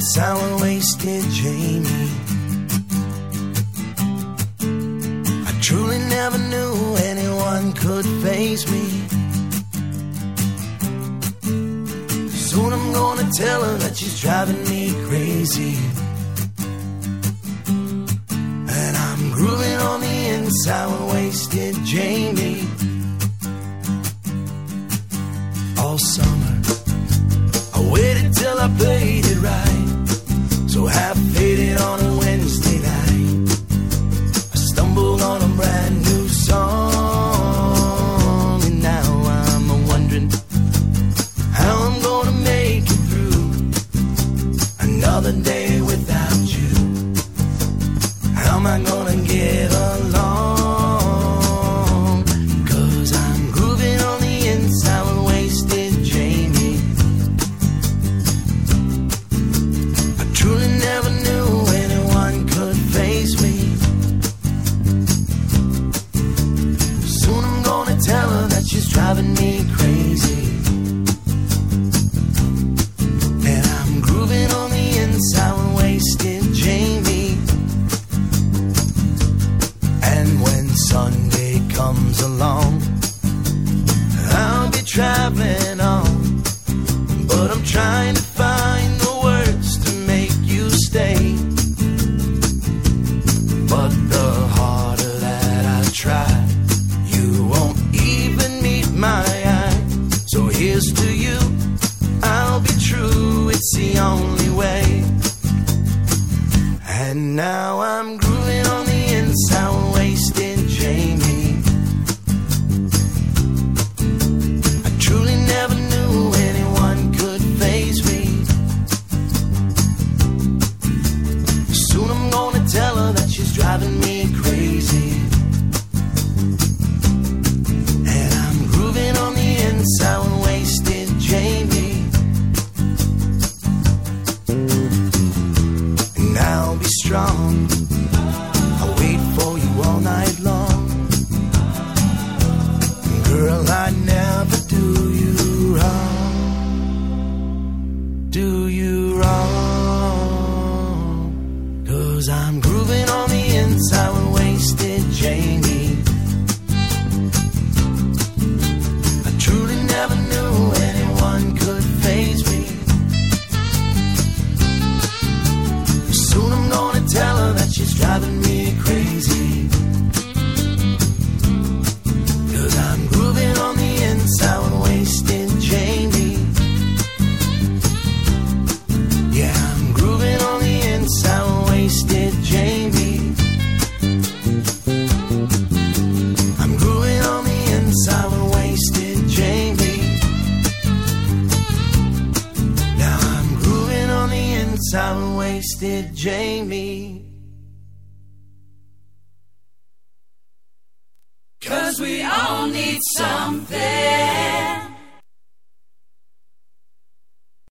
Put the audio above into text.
sour wasted Jamie. I truly never knew anyone could faze me. Soon I'm gonna tell her that she's driving me crazy. And I'm grooving on the sour wasted Jamie. All summer I waited till I played it right, so half faded on a Wednesday night. I stumbled on a brand new song, and now I'm wondering how I'm gonna make it through another day without you. How am I gonna get along? 'Cause I'm grooving on the sour wasted Jamie. I truly never knew anyone could face me. Soon I'm gonna tell her that she's driving me crazy. And I'm grooving on the sour wasted Jamie. And when Sunday comes along, I'll be traveling on, but I'm trying to find the words to make you stay. But the harder that I try, you won't even meet my eye. So here's to you, I'll be true, it's the only way. And now I'm grooving on the sour wasted Jamie. I truly never knew anyone could faze me. Soon I'm gonna tell her that she's driving me crazy. And I'm grooving on the sour wasted Jamie. And I'll be strong, I'll wait for you all night long. Girl, I never do you wrong, do you wrong. 'Cause I'm grooving on the sour wasted Jamie. I truly never knew anyone could faze me. Soon I'm gonna tell her that she's driving me crazy. 'Cause I'm grooving on the sour wasted Jamie. Yeah, I'm grooving on the sour wasted Jamie. I'm grooving on the sour wasted Jamie. Now I'm grooving on the sour wasted Jamie. 'Cause we all need something.